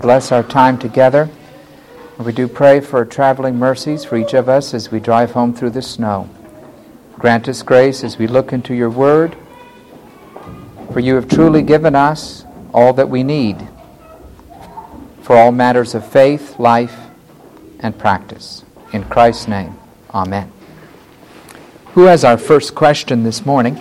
Bless our time together. And we do pray for traveling mercies for each of us as we drive home through the snow. Grant us grace as we look into your word, for you have truly given us all that we need for all matters of faith, life, and practice. In Christ's name, amen. Who has our first question this morning?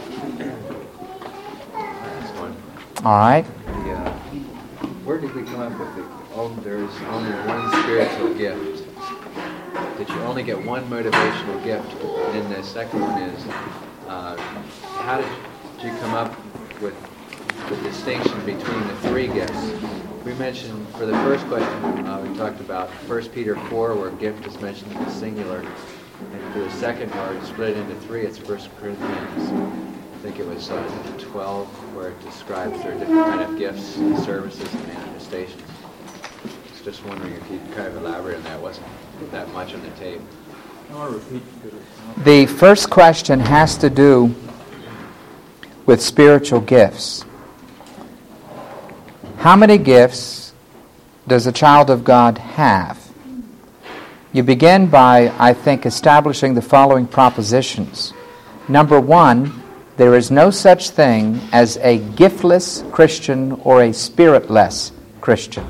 All right. Where did we come up with there's only one spiritual gift? That you only get one motivational gift? And then the second one is, how did you come up with the distinction between the three gifts? We mentioned, for the first question, we talked about 1 Peter 4, where gift is mentioned in the singular. And for the second, where it's split into three, it's 1 Corinthians. I think it was 12, where it describes their different kind of gifts, services, and manifestations. I was just wondering if you could kind of elaborate on that. It wasn't that much on the tape. I want to repeat. The first question has to do with spiritual gifts. How many gifts does a child of God have? You begin by, I think, establishing the following propositions. Number one, there is no such thing as a giftless Christian or a spiritless Christian.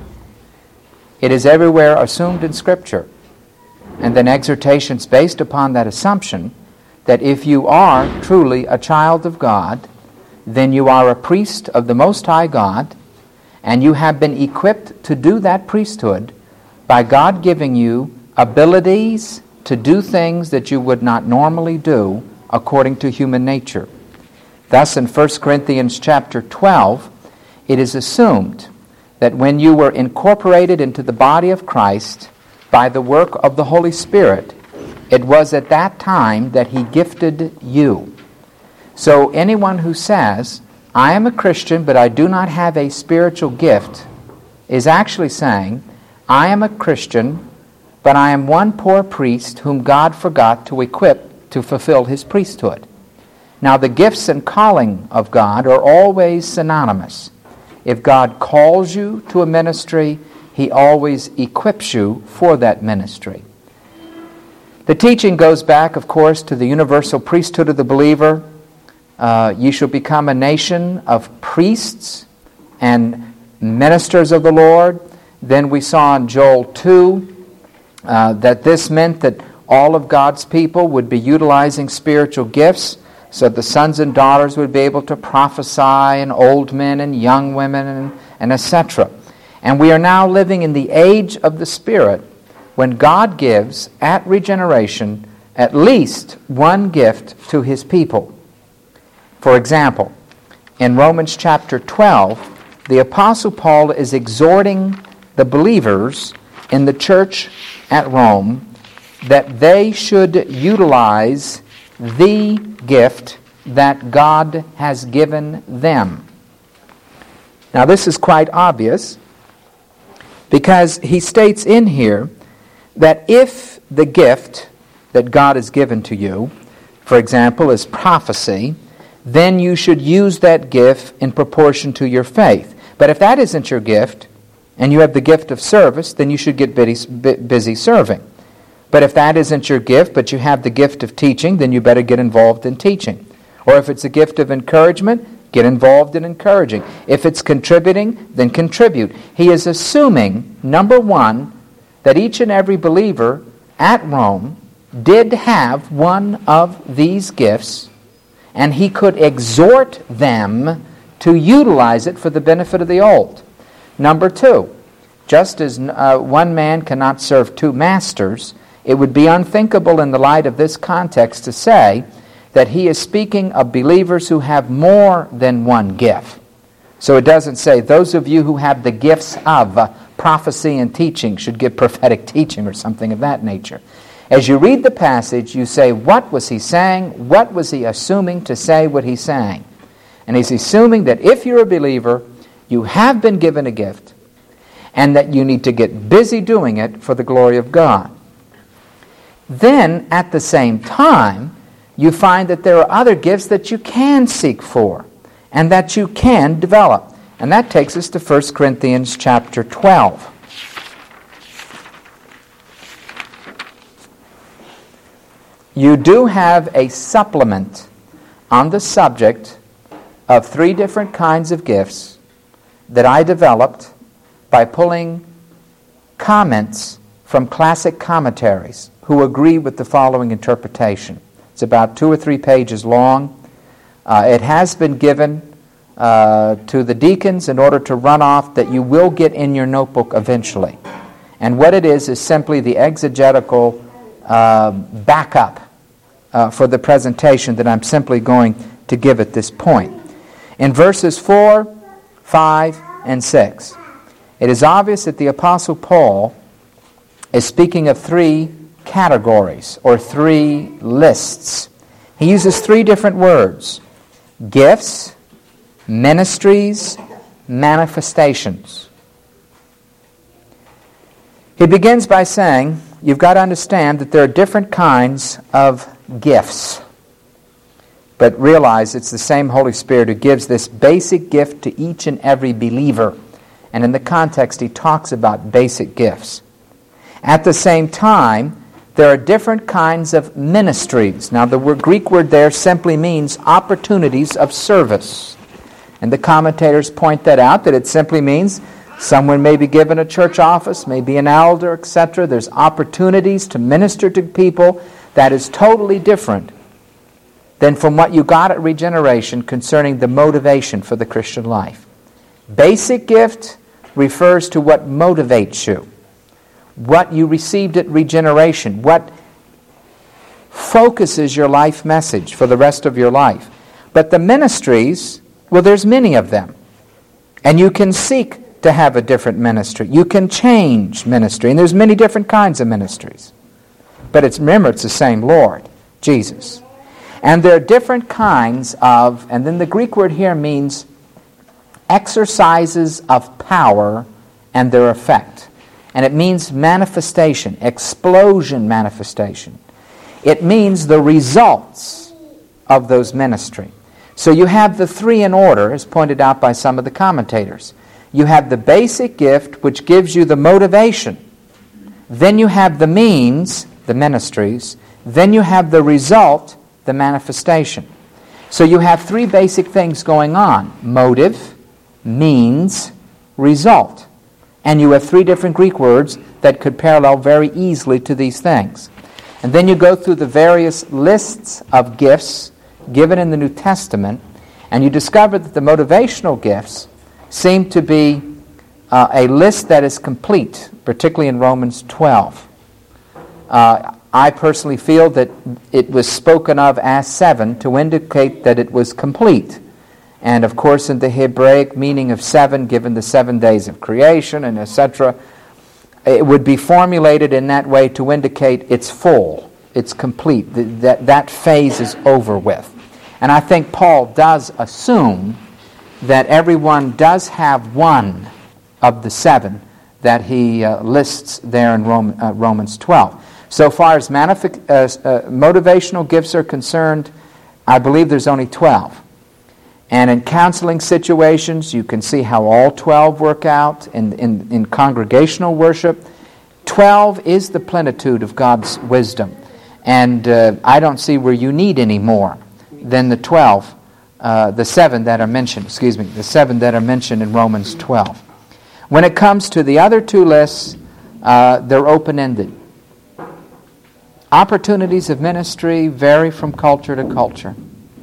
It is everywhere assumed in Scripture. And then exhortations based upon that assumption that if you are truly a child of God, then you are a priest of the Most High God, and you have been equipped to do that priesthood by God giving you abilities to do things that you would not normally do according to human nature. Thus, in 1 Corinthians chapter 12, it is assumed that when you were incorporated into the body of Christ by the work of the Holy Spirit, it was at that time that He gifted you. So anyone who says, I am a Christian, but I do not have a spiritual gift, is actually saying, I am a Christian, but I am one poor priest whom God forgot to equip to fulfill His priesthood. Now, the gifts and calling of God are always synonymous. If God calls you to a ministry, He always equips you for that ministry. The teaching goes back, of course, to the universal priesthood of the believer. You shall become a nation of priests and ministers of the Lord. Then we saw in Joel 2 that this meant that all of God's people would be utilizing spiritual gifts, so the sons and daughters would be able to prophesy, and old men and young women, and etc. And we are now living in the age of the Spirit, when God gives, at regeneration, at least one gift to His people. For example, in Romans chapter 12, the Apostle Paul is exhorting the believers in the church at Rome that they should utilize the gift that God has given them. Now, this is quite obvious, because he states in here that if the gift that God has given to you, for example, is prophecy, then you should use that gift in proportion to your faith. But if that isn't your gift, and you have the gift of service, then you should get busy serving. But if that isn't your gift, but you have the gift of teaching, then you better get involved in teaching. Or if it's a gift of encouragement, get involved in encouraging. If it's contributing, then contribute. He is assuming, number one, that each and every believer at Rome did have one of these gifts, and he could exhort them to utilize it for the benefit of the old. Number two, just as one man cannot serve two masters, it would be unthinkable in the light of this context to say that he is speaking of believers who have more than one gift. So it doesn't say, those of you who have the gifts of prophecy and teaching should give prophetic teaching or something of that nature. As you read the passage, you say, what was he saying? What was he assuming to say what he's saying? And he's assuming that if you're a believer, you have been given a gift, and that you need to get busy doing it for the glory of God. Then, at the same time, you find that there are other gifts that you can seek for and that you can develop. And that takes us to 1 Corinthians chapter 12. You do have a supplement on the subject of 3 different kinds of gifts that I developed by pulling comments from classic commentaries who agree with the following interpretation. It's about 2 or 3 pages long. It has been given to the deacons in order to run off that you will get in your notebook eventually. And what it is simply the exegetical backup for the presentation that I'm simply going to give at this point. In verses 4, 5, and 6, it is obvious that the Apostle Paul is speaking of 3 categories or 3 lists. He uses 3 different words: gifts, ministries, manifestations. He begins by saying, you've got to understand that there are different kinds of gifts. But realize it's the same Holy Spirit who gives this basic gift to each and every believer. And in the context, he talks about basic gifts. At the same time, there are different kinds of ministries. Now, the Greek word there simply means opportunities of service. And the commentators point that out, that it simply means someone may be given a church office, may be an elder, etc. There's opportunities to minister to people that is totally different than from what you got at regeneration concerning the motivation for the Christian life. Basic gift refers to what motivates you, what you received at regeneration, what focuses your life message for the rest of your life. But the ministries, well, there's many of them. And you can seek to have a different ministry. You can change ministry. And there's many different kinds of ministries. But remember, it's the same Lord, Jesus. And there are different kinds of, and then the Greek word here means exercises of power and their effect. And it means manifestation, explosion manifestation. It means the results of those ministry. So you have the 3 in order, as pointed out by some of the commentators. You have the basic gift, which gives you the motivation. Then you have the means, the ministries. Then you have the result, the manifestation. So you have 3 basic things going on: motive, means, result. And you have 3 different Greek words that could parallel very easily to these things. And then you go through the various lists of gifts given in the New Testament, and you discover that the motivational gifts seem to be a list that is complete, particularly in Romans 12. I personally feel that it was spoken of as 7 to indicate that it was complete. And of course, in the Hebraic meaning of 7, given the 7 days of creation and etc., it would be formulated in that way to indicate it's full, it's complete, that phase is over with. And I think Paul does assume that everyone does have one of the 7 that he lists there in Romans 12. So far as motivational gifts are concerned, I believe there's only 12. And in counseling situations, you can see how all 12 work out. In congregational worship, 12 is the plenitude of God's wisdom. And I don't see where you need any more than the 12, the 7 that are mentioned, the 7 that are mentioned in Romans 12. When it comes to the other 2 lists, they're open-ended. Opportunities of ministry vary from culture to culture,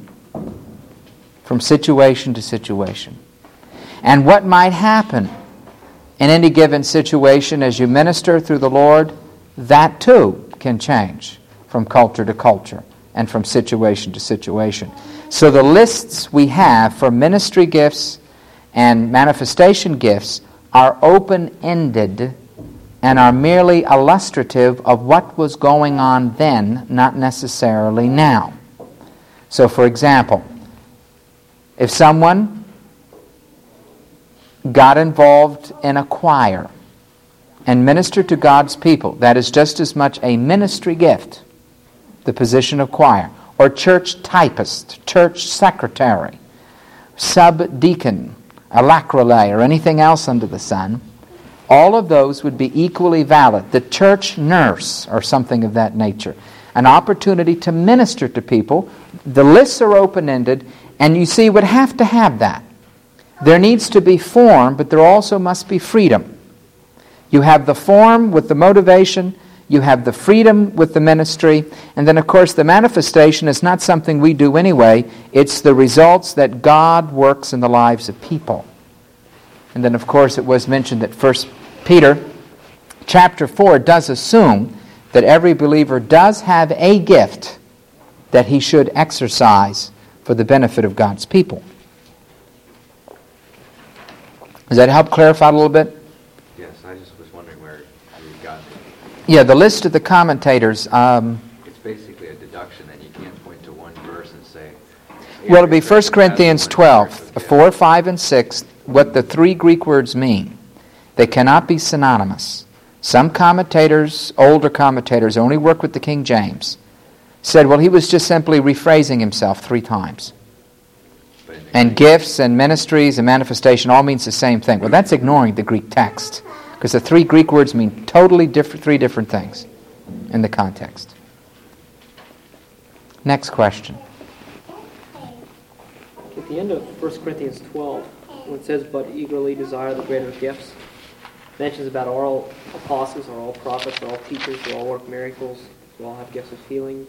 from situation to situation. And what might happen in any given situation as you minister through the Lord, that too can change from culture to culture and from situation to situation. So the lists we have for ministry gifts and manifestation gifts are open-ended and are merely illustrative of what was going on then, not necessarily now. So, for example, if someone got involved in a choir and ministered to God's people, that is just as much a ministry gift, the position of choir, or church typist, church secretary, sub-deacon, alacrile, or anything else under the sun, all of those would be equally valid. The church nurse, or something of that nature. An opportunity to minister to people. The lists are open-ended, and you see, would have to have that. There needs to be form, but there also must be freedom. You have the form with the motivation, you have the freedom with the ministry, and then of course the manifestation is not something we do anyway, it's the results that God works in the lives of people. And then of course it was mentioned that 1 Peter chapter 4 does assume that every believer does have a gift that he should exercise for the benefit of God's people. Does that help clarify a little bit? Yes, I just was wondering where you got it. Yeah, the list of the commentators. It's basically a deduction, and you can't point to one verse and say... Well, it'll be 1 Corinthians 12, 4, 5, and 6, what the three Greek words mean. They cannot be synonymous. Some commentators, older commentators, only work with the King James, said, well, he was just simply rephrasing himself 3 times. And gifts and ministries and manifestation all means the same thing. Well, that's ignoring the Greek text, because the 3 Greek words mean totally different, 3 different things in the context. Next question. At the end of 1 Corinthians 12, when it says, but eagerly desire the greater gifts, it mentions about all apostles, or all prophets, or all teachers, or all work miracles, who all have gifts of healing.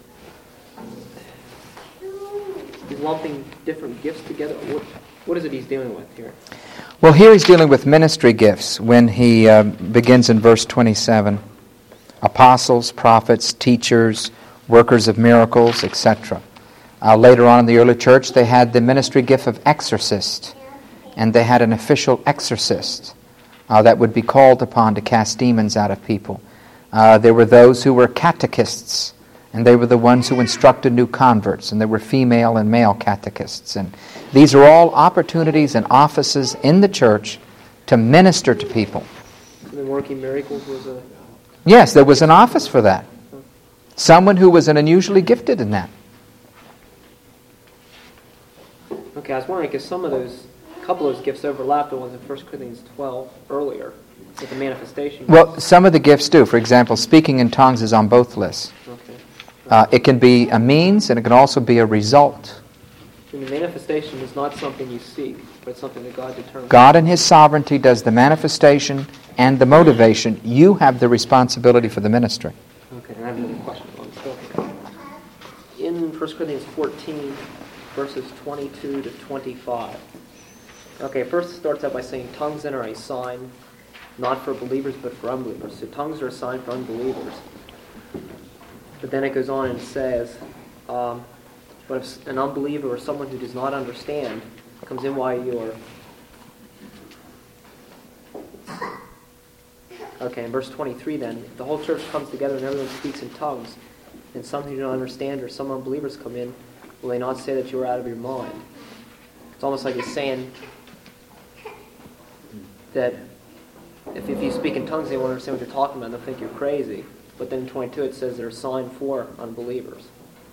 He's lumping different gifts together. What is it he's dealing with here? Well, here he's dealing with ministry gifts when he begins in verse 27. Apostles, prophets, teachers, workers of miracles, etc. Later on in the early church, they had the ministry gift of exorcist, and they had an official exorcist that would be called upon to cast demons out of people. There were those who were catechists, and they were the ones who instructed new converts, and there were female and male catechists. And these are all opportunities and offices in the church to minister to people. So then working miracles was a... Yes, there was an office for that. Someone who was unusually gifted in that. Okay, I was wondering, because a couple of those gifts overlap the ones in 1 Corinthians 12 earlier, with the manifestation. Well, some of the gifts do. For example, speaking in tongues is on both lists. Okay. It can be a means, and it can also be a result. And the manifestation is not something you seek, but it's something that God determines. God in His sovereignty does the manifestation and the motivation. You have the responsibility for the ministry. Okay, and I have another question on this. In 1 Corinthians 14, verses 22 to 25. Okay, first it starts out by saying, tongues then are a sign, not for believers, but for unbelievers. So tongues are a sign for unbelievers. But then it goes on and says, but if an unbeliever or someone who does not understand comes in while you're... Okay, in verse 23 then, if the whole church comes together and everyone speaks in tongues, and some who do not understand or some unbelievers come in, will they not say that you are out of your mind? It's almost like he's saying that if you speak in tongues, they won't understand what you're talking about, they'll think you're crazy. But then in 22 it says they're a sign for unbelievers.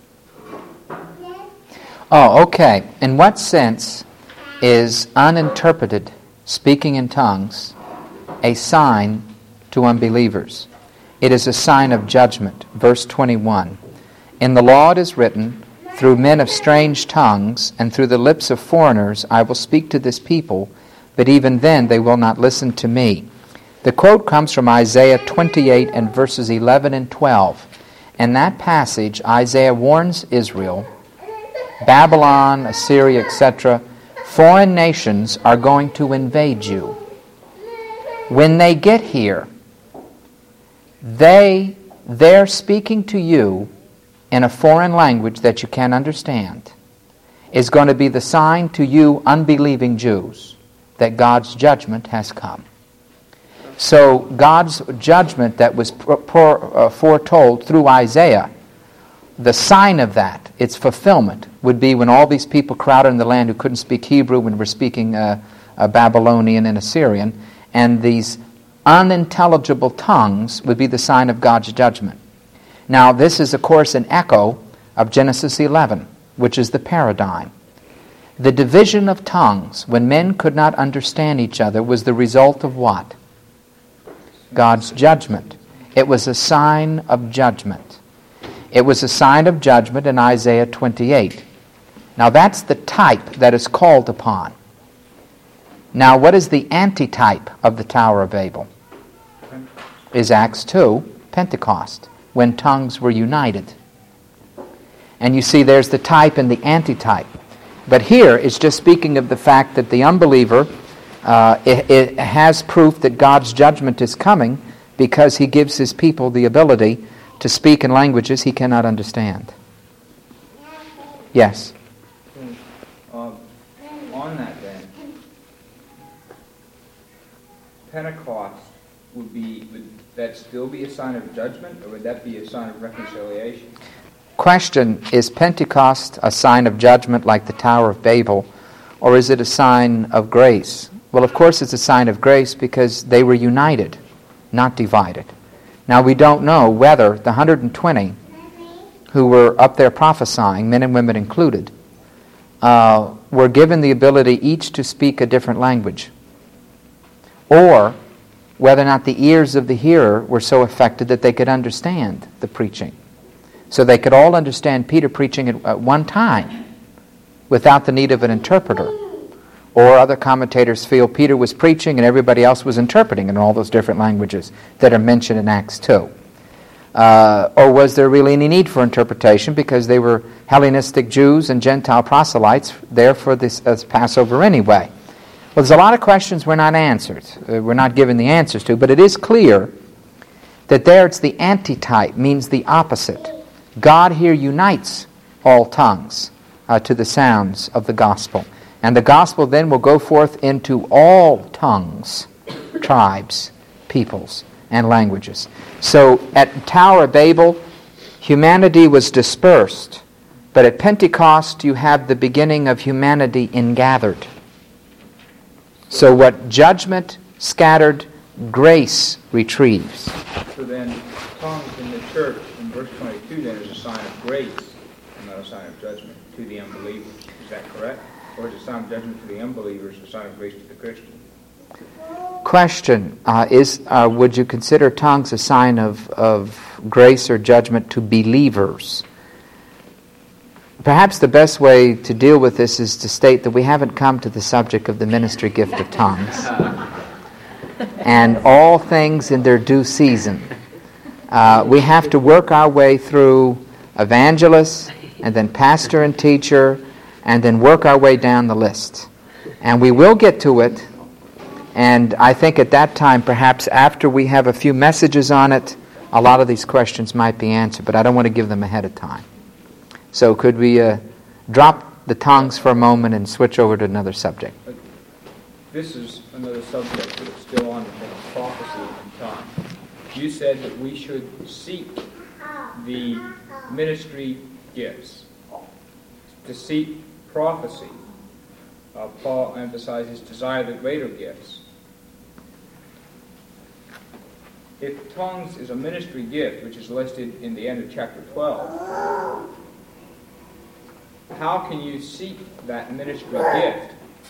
Oh, okay. In what sense is uninterpreted speaking in tongues a sign to unbelievers? It is a sign of judgment. Verse 21. In the law it is written, through men of strange tongues and through the lips of foreigners I will speak to this people, but even then they will not listen to me. The quote comes from Isaiah 28 and verses 11 and 12. In that passage, Isaiah warns Israel, Babylon, Assyria, etc., foreign nations are going to invade you. When they get here, they're speaking to you in a foreign language that you can't understand, is going to be the sign to you unbelieving Jews that God's judgment has come. So God's judgment that was foretold through Isaiah, the sign of that, its fulfillment, would be when all these people crowded in the land who couldn't speak Hebrew and were speaking Babylonian and Assyrian, and these unintelligible tongues would be the sign of God's judgment. Now, this is, of course, an echo of Genesis 11, which is the paradigm. The division of tongues, when men could not understand each other, was the result of what? God's judgment. It was a sign of judgment. It was a sign of judgment in Isaiah 28. Now that's the type that is called upon. Now what is the antitype of the Tower of Babel? Is Acts 2, Pentecost, when tongues were united. And you see there's the type and the antitype. But here it's just speaking of the fact that the unbeliever it has proof that God's judgment is coming because he gives his people the ability to speak in languages he cannot understand. Yes? On that then, Pentecost would that still be a sign of judgment, or would that be a sign of reconciliation? Question, is Pentecost a sign of judgment like the Tower of Babel, or is it a sign of grace? Well, of course it's a sign of grace because they were united, not divided. Now we don't know whether the 120 who were up there prophesying, men and women included, were given the ability each to speak a different language, or whether or not the ears of the hearer were so affected that they could understand the preaching. So they could all understand Peter preaching at one time without the need of an interpreter. Or other commentators feel Peter was preaching and everybody else was interpreting in all those different languages that are mentioned in Acts 2. Or was there really any need for interpretation because they were Hellenistic Jews and Gentile proselytes there for this Passover anyway? Well, there's a lot of questions we're not answered. We're not given the answers to, but it is clear that there it's the antitype, means the opposite. God here unites all tongues to the sounds of the gospel. And the gospel then will go forth into all tongues, tribes, peoples, and languages. So at Tower of Babel, humanity was dispersed. But at Pentecost, you have the beginning of humanity ingathered. So what judgment scattered, grace retrieves. So then, tongues in the church, in verse 22, then is a sign of grace and not a sign of judgment to the unbelievers. Is that correct? Or is a sign of judgment to the unbelievers a sign of grace to the Christian? Question, would you consider tongues a sign of grace or judgment to believers? Perhaps the best way to deal with this is to state that we haven't come to the subject of the ministry gift of tongues. And all things in their due season. We have to work our way through evangelist, and then pastor and teacher, and then work our way down the list. And we will get to it, and I think at that time, perhaps after we have a few messages on it, a lot of these questions might be answered, but I don't want to give them ahead of time. So could we drop the tongues for a moment and switch over to another subject? This is another subject that's still on prophecy and tongues. You said that we should seek the ministry gifts. To seek prophecy, Paul emphasizes desire the greater gifts. If tongues is a ministry gift, which is listed in the end of chapter 12, how can you seek that ministry gift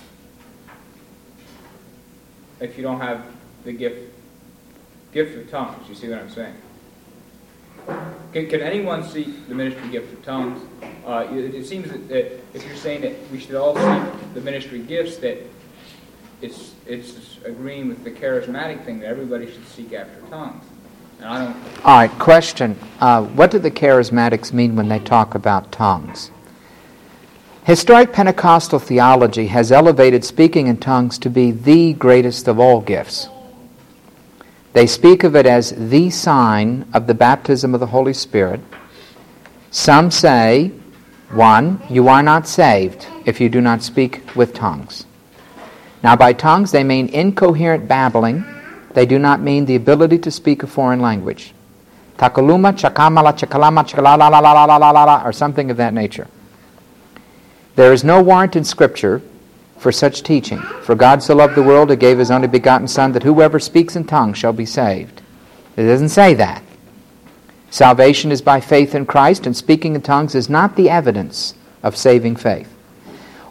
if you don't have the gift of tongues? You see what I'm saying? Can anyone seek the ministry gift of tongues? It seems that if you're saying that we should all seek the ministry gifts, that it's agreeing with the charismatic thing that everybody should seek after tongues. And I don't. All right, question. What do the charismatics mean when they talk about tongues? Historic Pentecostal theology has elevated speaking in tongues to be the greatest of all gifts. They speak of it as the sign of the baptism of the Holy Spirit. Some say, 1, you are not saved if you do not speak with tongues. Now by tongues they mean incoherent babbling. They do not mean the ability to speak a foreign language. Takaluma, chakamala, chakalama, chakalalalalalala, or something of that nature. There is no warrant in Scripture for such teaching. For God so loved the world, He gave His only begotten Son, that whoever speaks in tongues shall be saved. It doesn't say that. Salvation is by faith in Christ, and speaking in tongues is not the evidence of saving faith.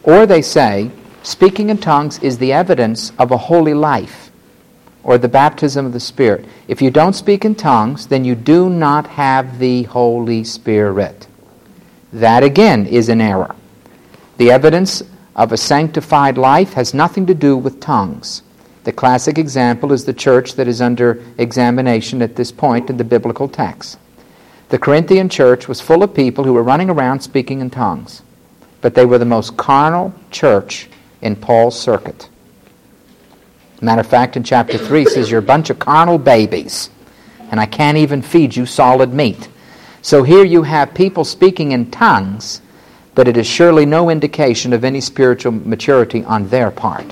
Or they say, speaking in tongues is the evidence of a holy life, or the baptism of the Spirit. If you don't speak in tongues, then you do not have the Holy Spirit. That again is an error. The evidence of a sanctified life has nothing to do with tongues. The classic example is the church that is under examination at this point in the biblical text. The Corinthian church was full of people who were running around speaking in tongues, but they were the most carnal church in Paul's circuit. Matter of fact, in chapter 3, it says, you're a bunch of carnal babies, and I can't even feed you solid meat. So here you have people speaking in tongues, but it is surely no indication of any spiritual maturity on their part.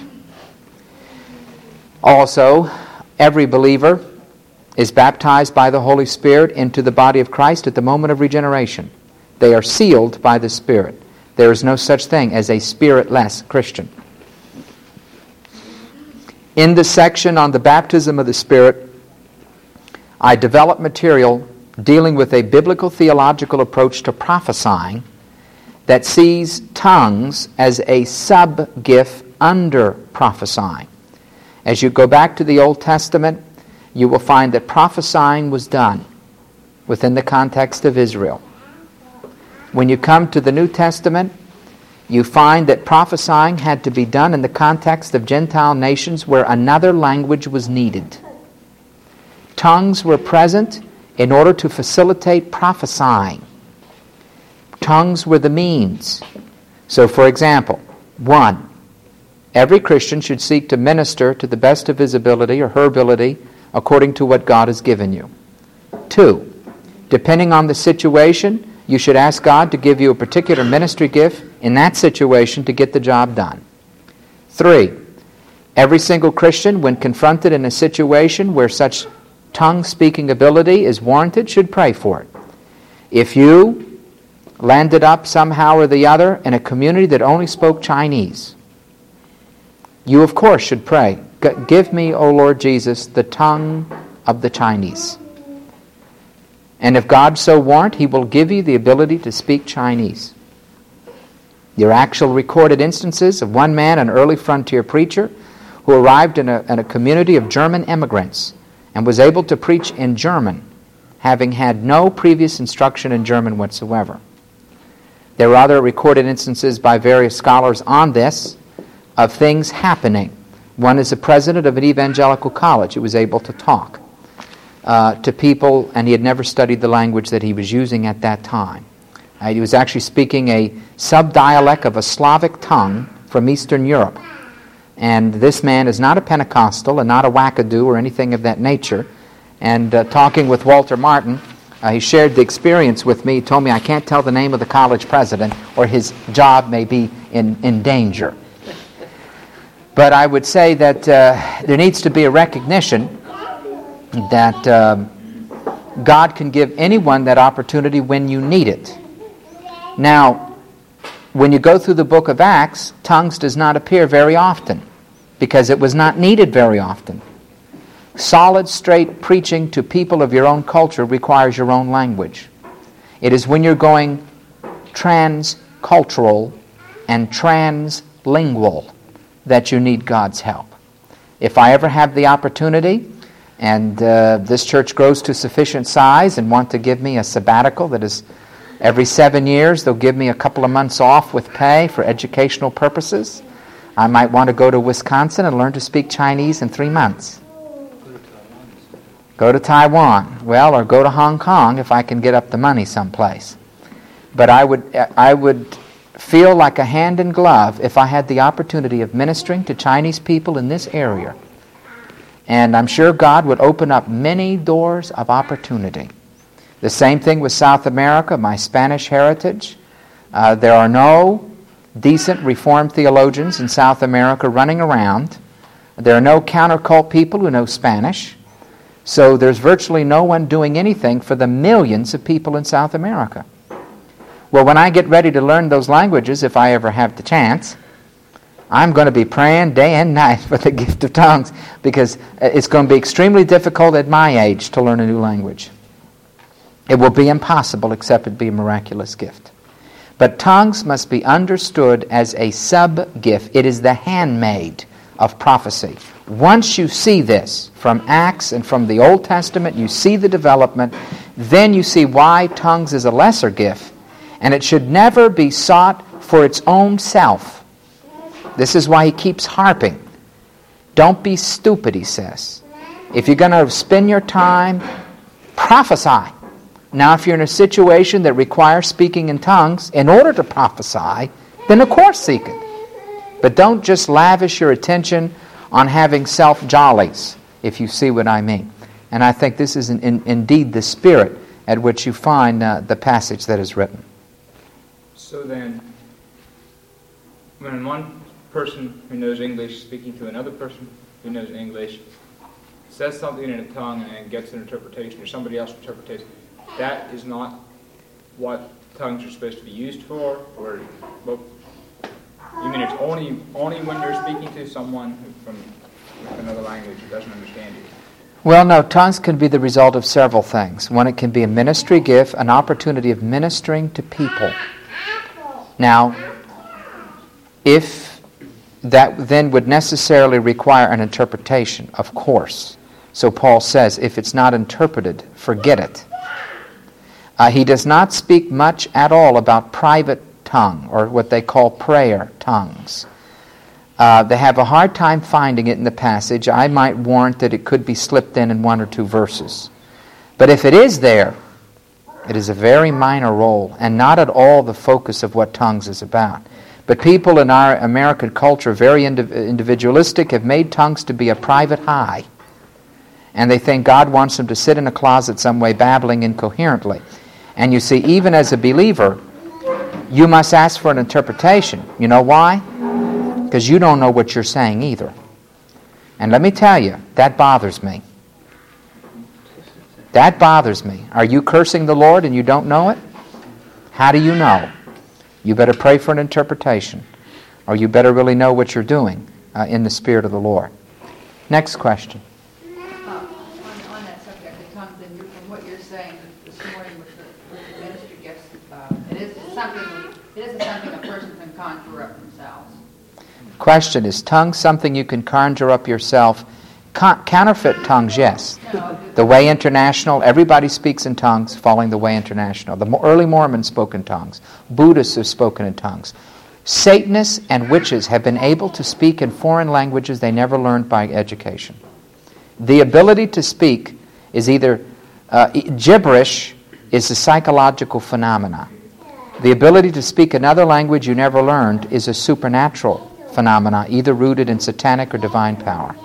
Also, every believer is baptized by the Holy Spirit into the body of Christ at the moment of regeneration. They are sealed by the Spirit. There is no such thing as a spiritless Christian. In the section on the baptism of the Spirit, I developed material dealing with a biblical theological approach to prophesying that sees tongues as a sub-gift under prophesying. As you go back to the Old Testament, you will find that prophesying was done within the context of Israel. When you come to the New Testament, you find that prophesying had to be done in the context of Gentile nations where another language was needed. Tongues were present in order to facilitate prophesying. Tongues were the means. So, for example, 1, every Christian should seek to minister to the best of his ability or her ability according to what God has given you. 2, depending on the situation, you should ask God to give you a particular ministry gift in that situation to get the job done. 3, every single Christian, when confronted in a situation where such tongue-speaking ability is warranted, should pray for it. If you landed up somehow or the other in a community that only spoke Chinese, you of course should pray, give me, O Lord Jesus, the tongue of the Chinese. And if God so warrant, He will give you the ability to speak Chinese. There are actual recorded instances of one man, an early frontier preacher, who arrived in a community of German immigrants and was able to preach in German, having had no previous instruction in German whatsoever. There are other recorded instances by various scholars on this of things happening. One is the president of an evangelical college who was able to talk to people, and he had never studied the language that he was using at that time. He was actually speaking a sub-dialect of a Slavic tongue from Eastern Europe. And this man is not a Pentecostal and not a wackadoo or anything of that nature. And talking with Walter Martin, he shared the experience with me. He told me, I can't tell the name of the college president or his job may be in danger. But I would say that there needs to be a recognition that God can give anyone that opportunity when you need it. Now, when you go through the book of Acts, tongues does not appear very often because it was not needed very often. Solid, straight preaching to people of your own culture requires your own language. It is when you're going transcultural and translingual that you need God's help. If I ever have the opportunity and this church grows to sufficient size and want to give me a sabbatical that is every 7 years, they'll give me a couple of months off with pay for educational purposes. I might want to go to Wisconsin and learn to speak Chinese in 3 months. Go to Taiwan. Well, or go to Hong Kong if I can get up the money someplace. But I would feel like a hand in glove if I had the opportunity of ministering to Chinese people in this area. And I'm sure God would open up many doors of opportunity. The same thing with South America, my Spanish heritage. There are no decent Reformed theologians in South America running around. There are no counter-cult people who know Spanish. So there's virtually no one doing anything for the millions of people in South America. Well, when I get ready to learn those languages, if I ever have the chance, I'm going to be praying day and night for the gift of tongues because it's going to be extremely difficult at my age to learn a new language. It will be impossible except it be a miraculous gift. But tongues must be understood as a sub-gift. It is the handmaid of prophecy. Once you see this from Acts and from the Old Testament, you see the development, then you see why tongues is a lesser gift, and it should never be sought for its own self. This is why he keeps harping. Don't be stupid, he says. If you're going to spend your time, prophesy. Now, if you're in a situation that requires speaking in tongues in order to prophesy, then of course seek it. But don't just lavish your attention on having self-jollies, if you see what I mean. And I think this is indeed the spirit at which you find the passage that is written. So then, when one person who knows English speaking to another person who knows English says something in a tongue and gets an interpretation, or somebody else interprets, that is not what tongues are supposed to be used for? Or, well, you mean it's only when you're speaking to someone from another language who doesn't understand you? Well, no, tongues can be the result of several things. One, it can be a ministry gift, an opportunity of ministering to people. Now, if that then would necessarily require an interpretation, of course. So Paul says, if it's not interpreted, forget it. He does not speak much at all about private tongue, or what they call prayer tongues. They have a hard time finding it in the passage. I might warrant that it could be slipped in one or two verses. But if it is there, it is a very minor role, and not at all the focus of what tongues is about. But people in our American culture, very individualistic, have made tongues to be a private high. And they think God wants them to sit in a closet some way babbling incoherently. And you see, even as a believer, you must ask for an interpretation. You know why? Because you don't know what you're saying either. And let me tell you, that bothers me. That bothers me. Are you cursing the Lord and you don't know it? How do you know? You better pray for an interpretation, or you better really know what you're doing in the Spirit of the Lord. Next question. On that subject of tongues, and from what you're saying this morning with the ministry gifts, it isn't something a person can conjure up themselves. Question, is tongues something you can conjure up yourself? Counterfeit tongues, yes. The Way International, everybody speaks in tongues following the Way International. The early Mormons spoke in tongues. Buddhists have spoken in tongues. Satanists and witches have been able to speak in foreign languages they never learned by education. The ability to speak is either gibberish is a psychological phenomena. The ability to speak another language you never learned is a supernatural phenomena, either rooted in satanic or divine power.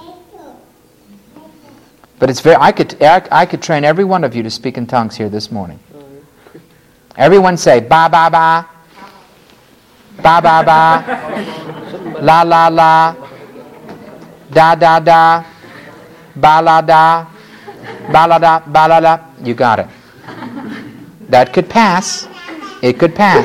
But it's very. I could train every one of you to speak in tongues here this morning. Everyone say ba ba ba, ba ba ba, la la la, da da da, ba la da, ba la da, ba la la. You got it. That could pass. It could pass.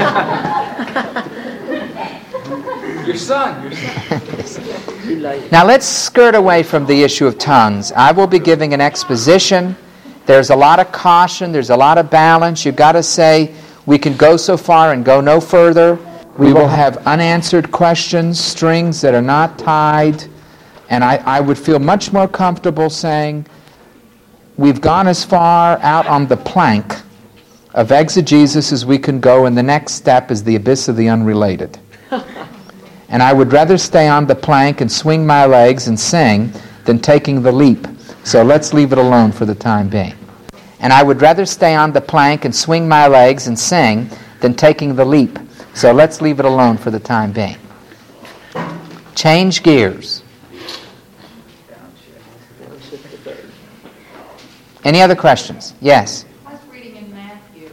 Your son. Now let's skirt away from the issue of tongues. I will be giving an exposition. There's a lot of caution. There's a lot of balance. You've got to say, we can go so far and go no further. We will have unanswered questions, strings that are not tied. And I would feel much more comfortable saying, we've gone as far out on the plank of exegesis as we can go, and the next step is the abyss of the unrelated. And I would rather stay on the plank and swing my legs and sing than taking the leap. So let's leave it alone for the time being. And I would rather stay on the plank and swing my legs and sing than taking the leap. So let's leave it alone for the time being. Change gears. Any other questions? Yes. I was reading in Matthew,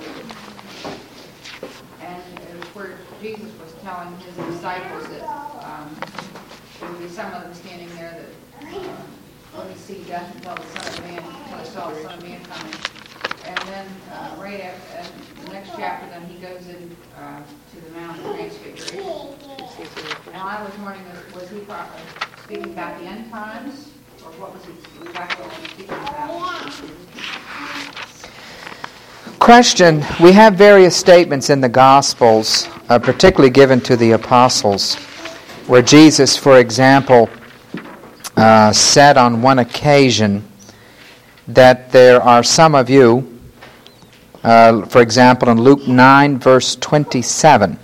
and it was where Jesus was telling his disciples that there would be some of them standing there that wouldn't see death until the Son of Man, until they saw the Son of Man coming. And then right after the next chapter, then he goes in to the Mount of Transfiguration. And I was wondering, was he speaking about the end times? Or what was he exactly speaking about? Question, we have various statements in the Gospels, particularly given to the apostles, where Jesus, for example, said on one occasion that there are some of you, for example, in Luke 9, verse 27,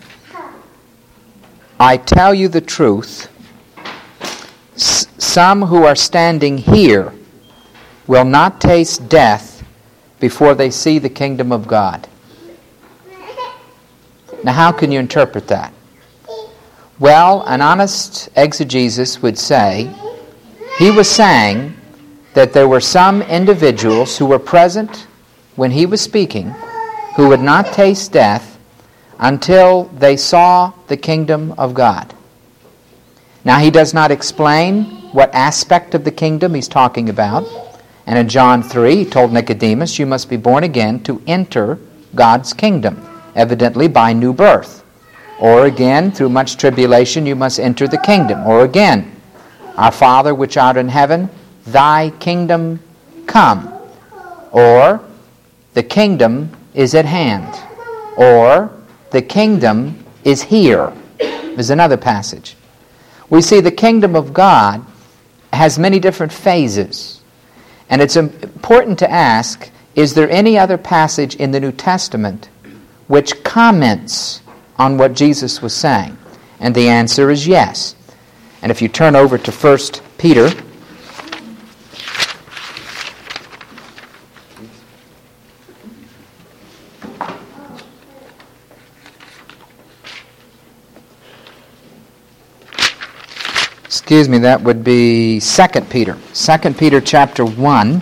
I tell you the truth, some who are standing here will not taste death before they see the kingdom of God. Now, how can you interpret that? Well, an honest exegesis would say he was saying that there were some individuals who were present when he was speaking who would not taste death until they saw the kingdom of God. Now, he does not explain what aspect of the kingdom he's talking about. And in John 3, he told Nicodemus, you must be born again to enter God's kingdom, evidently by new birth. Or again, through much tribulation, you must enter the kingdom. Or again, our Father which art in heaven, thy kingdom come. Or, the kingdom is at hand. Or, the kingdom is here. There's another passage. We see the kingdom of God has many different phases. And it's important to ask, is there any other passage in the New Testament which comments on what Jesus was saying? And the answer is yes. And if you turn over to 1 Peter, that would be 2 Peter. 2 Peter chapter 1.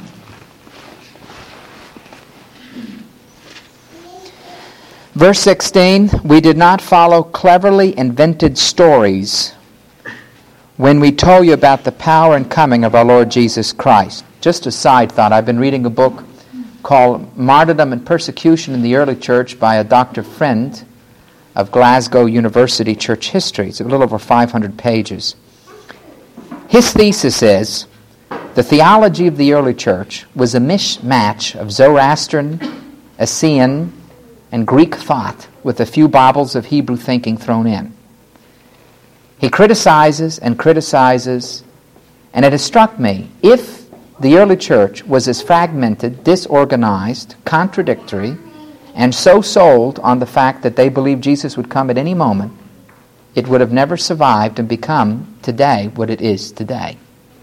Verse 16, we did not follow cleverly invented stories when we told you about the power and coming of our Lord Jesus Christ. Just a side thought, I've been reading a book called Martyrdom and Persecution in the Early Church by a Dr. Friend of Glasgow University Church History. It's a little over 500 pages. His thesis is, the theology of the early church was a mishmash of Zoroastrian, Essene, and Greek thought with a few baubles of Hebrew thinking thrown in. He criticizes, and it has struck me, if the early church was as fragmented, disorganized, contradictory, and so sold on the fact that they believed Jesus would come at any moment, it would have never survived and become today what it is today.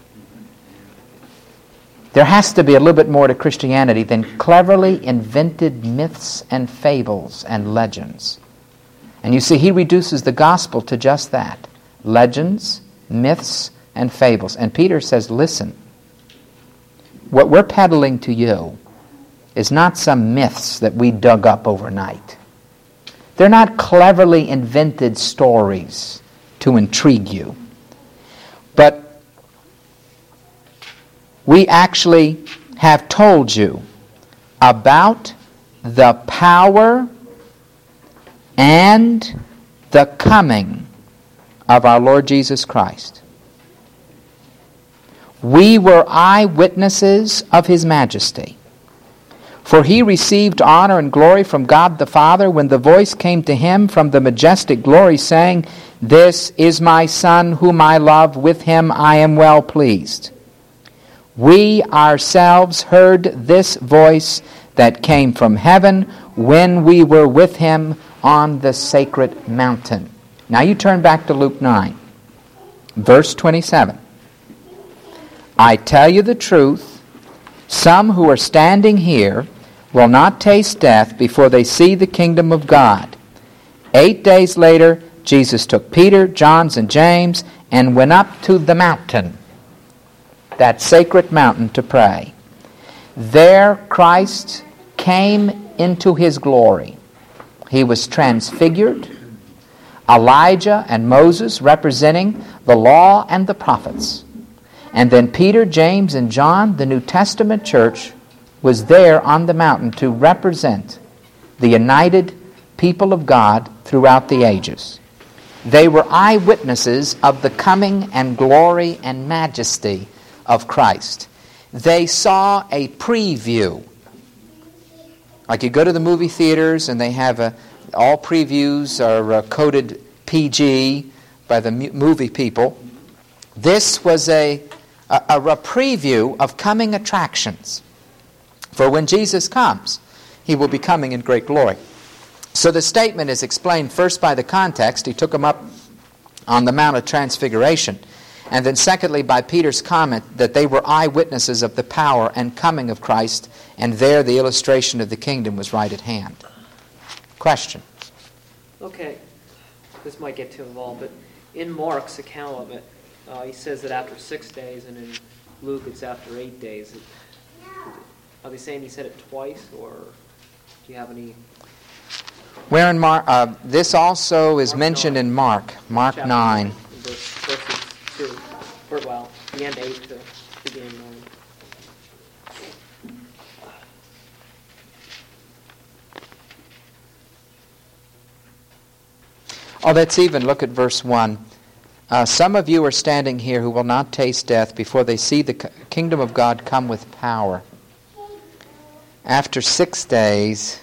There has to be a little bit more to Christianity than cleverly invented myths and fables and legends. And you see, he reduces the gospel to just that. Legends, myths, and fables. And Peter says, listen, what we're peddling to you is not some myths that we dug up overnight. They're not cleverly invented stories to intrigue you. But we actually have told you about the power and the coming of our Lord Jesus Christ. We were eyewitnesses of His majesty. For He received honor and glory from God the Father when the voice came to Him from the majestic glory, saying, This is my Son whom I love, with Him I am well pleased. We ourselves heard this voice that came from heaven when we were with Him on the sacred mountain. Now you turn back to Luke 9, verse 27. I tell you the truth, some who are standing here will not taste death before they see the kingdom of God. 8 days later, Jesus took Peter, John, and James and went up to the mountain, that sacred mountain, to pray. There Christ came into His glory. He was transfigured. Elijah and Moses representing the law and the prophets. And then Peter, James, and John, the New Testament church, was there on the mountain to represent the united people of God throughout the ages. They were eyewitnesses of the coming and glory and majesty of Christ. They saw a preview Like you go to the movie theaters and they have all previews are coded PG by the movie people. This was a preview of coming attractions. For when Jesus comes, he will be coming in great glory. So the statement is explained first by the context. He took them up on the Mount of Transfiguration. And then secondly by Peter's comment that they were eyewitnesses of the power and coming of Christ, and there the illustration of the kingdom was right at hand. Question? Okay, this might get too involved, but in Mark's account of it, he says that after 6 days, and in Luke it's after 8 days. Are they saying he said it twice, or do you have any... Where in Mark? This also is mentioned in Mark 9. Verses 2, or well, the end 8 to beginning 9. Oh, let's even look at verse 1. Some of you are standing here who will not taste death before they see the kingdom of God come with power. After 6 days,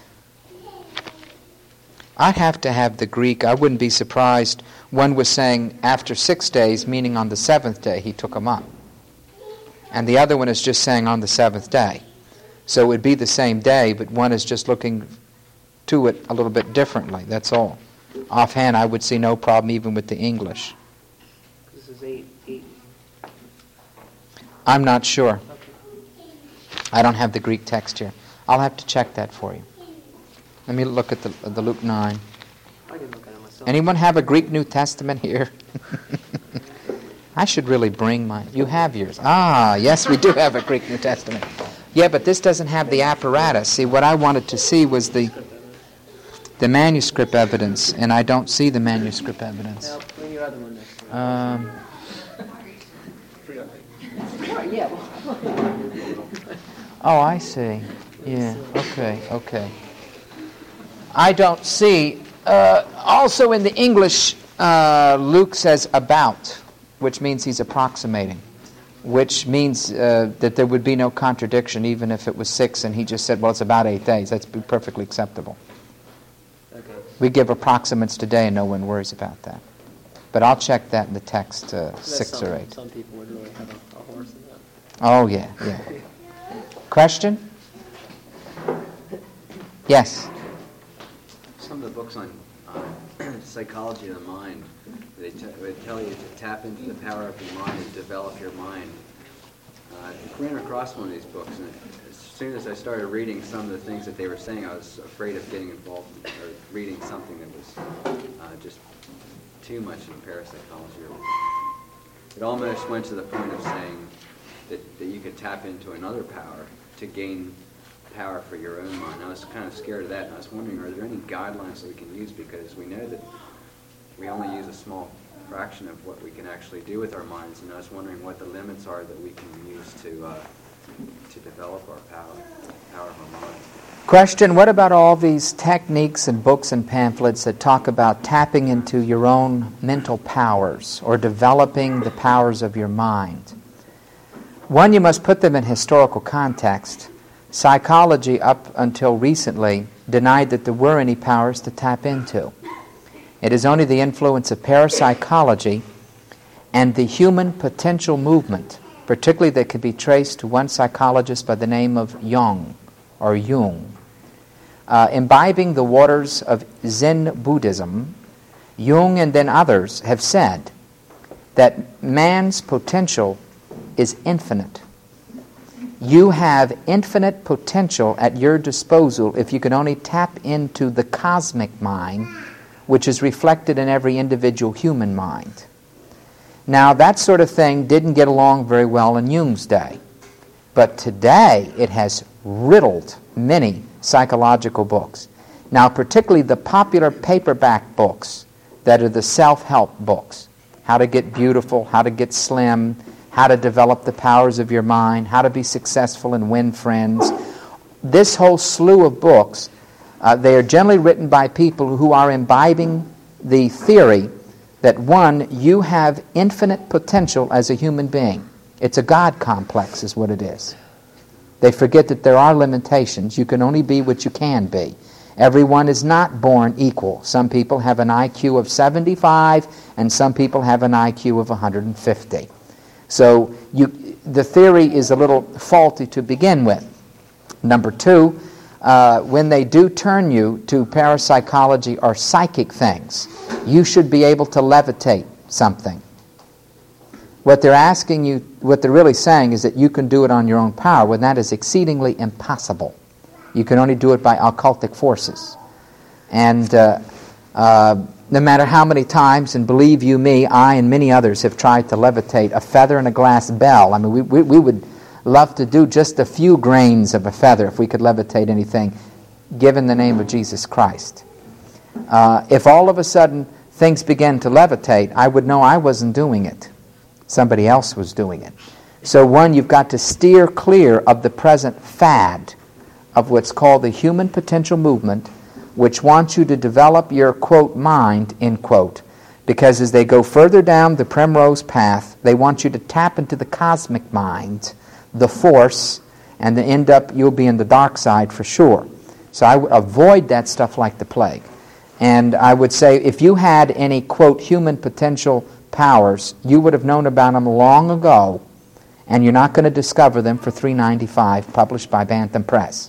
I'd have to have the Greek. I wouldn't be surprised. One was saying after 6 days, meaning on the 7th day, he took them up. And the other one is just saying on the 7th day. So it would be the same day, but one is just looking to it a little bit differently. That's all. Offhand, I would see no problem even with the English. This is 8. I'm not sure. Okay. I don't have the Greek text here. I'll have to check that for you. Let me look at the Luke 9. I can look at it myself. Anyone have a Greek New Testament here? I should really bring mine. You have yours. Ah, yes, we do have a Greek New Testament. Yeah, but this doesn't have the apparatus. See, what I wanted to see was the manuscript evidence, and I don't see the manuscript evidence. Now, bring your other one next time. Yeah. Oh, I see. Yeah, okay. I don't see. Also in the English, Luke says about, which means he's approximating, which means that there would be no contradiction even if it was 6 and he just said, well, it's about 8 days. That's perfectly acceptable. Okay. We give approximates today and no one worries about that. But I'll check that in the text, 6 or 8. Some people would really have a horse in that. Oh, yeah. Question? Yes. Some of the books on psychology of the mind, they tell you to tap into the power of your mind and develop your mind. I ran across one of these books, and as soon as I started reading some of the things that they were saying, I was afraid of getting involved or reading something that was just too much in parapsychology. It almost went to the point of saying that you could tap into another power to gain power for your own mind. I was kind of scared of that, and I was wondering, are there any guidelines that we can use? Because we know that we only use a small fraction of what we can actually do with our minds, and I was wondering what the limits are that we can use to develop our power of our minds. Question, what about all these techniques and books and pamphlets that talk about tapping into your own mental powers or developing the powers of your mind? One, you must put them in historical context. Psychology, up until recently, denied that there were any powers to tap into. It is only the influence of parapsychology and the human potential movement, particularly that could be traced to one psychologist by the name of Jung, imbibing the waters of Zen Buddhism. Jung and then others have said that man's potential is infinite. You have infinite potential at your disposal if you can only tap into the cosmic mind, which is reflected in every individual human mind. Now, that sort of thing didn't get along very well in Jung's day. But today, it has riddled many psychological books. Now, particularly the popular paperback books that are the self-help books. How to get beautiful, how to get slim, how to develop the powers of your mind, how to be successful and win friends. This whole slew of books, they are generally written by people who are imbibing the theory that, one, you have infinite potential as a human being. It's a God complex is what it is. They forget that there are limitations. You can only be what you can be. Everyone is not born equal. Some people have an IQ of 75, and some people have an IQ of 150. So the theory is a little faulty to begin with. Number two, when they do turn you to parapsychology or psychic things, you should be able to levitate something. What they're asking you, what they're really saying is that you can do it on your own power, when that is exceedingly impossible. You can only do it by occultic forces. And no matter how many times, and believe you me, I and many others have tried to levitate a feather and a glass bell. I mean, we would love to do just a few grains of a feather if we could levitate anything, given the name of Jesus Christ. If all of a sudden things began to levitate, I would know I wasn't doing it. Somebody else was doing it. So one, you've got to steer clear of the present fad of what's called the human potential movement, which wants you to develop your, quote, mind, end quote, because as they go further down the primrose path, they want you to tap into the cosmic mind, the force, and to end up, you'll be in the dark side for sure. So I would avoid that stuff like the plague. And I would say if you had any, quote, human potential powers, you would have known about them long ago, and you're not going to discover them for $3.95, published by Bantam Press.